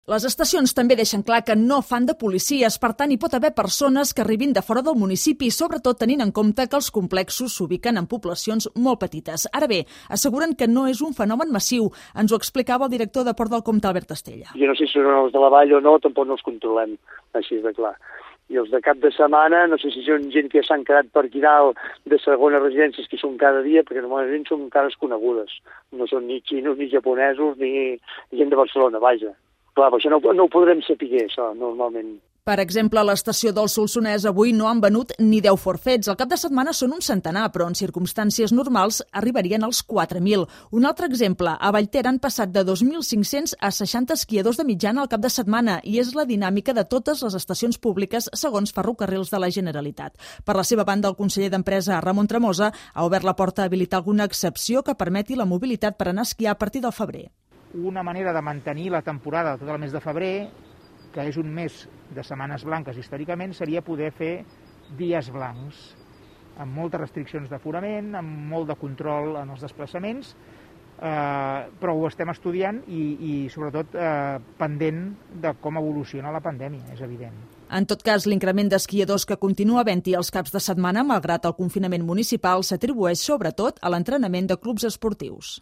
Les estacions també deixen clar que no fan de policies, per tant hi pot haver persones que arribin de fora del municipi, sobretot tenint en compte que els complexos s'ubiquen en poblacions molt petites. Ara bé, asseguren que no és un fenomen massiu. Ens ho explicava el director de Port del Comte, Albert Estella. Jo no sé si són els de la vall o no, tampoc no els controlem, així de clar. I els de cap de setmana, no sé si són gent que s'han quedat per aquí dalt de segones residències que són cada dia, perquè normalment són cares conegudes. No són ni xinos, ni japonesos, ni gent de Barcelona, vaja. Clar, però això no ho podrem saber, això, normalment. Per exemple, a l'estació del Solsonès avui no han venut ni 10 forfets. Al cap de setmana són un centenar, però en circumstàncies normals arribarien als 4.000. Un altre exemple, a Vallter han passat de 2.500 a 60 esquiadors de mitjana al cap de setmana i és la dinàmica de totes les estacions públiques segons Ferrocarrils de la Generalitat. Per la seva banda, el conseller d'Empresa, Ramon Tremosa, ha obert la porta a habilitar alguna excepció que permeti la mobilitat per anar a esquiar a partir del febrer. Una manera de mantenir la temporada tot el mes de febrer, que és un mes de setmanes blanques històricament, seria poder fer dies blancs, amb moltes restriccions d'aforament, amb molt de control en els desplaçaments, però ho estem estudiant i sobretot pendent de com evoluciona la pandèmia, és evident. En tot cas, l'increment d'esquiadors que continua havent-hi els caps de setmana, malgrat el confinament municipal, s'atribueix sobretot a l'entrenament de clubs esportius.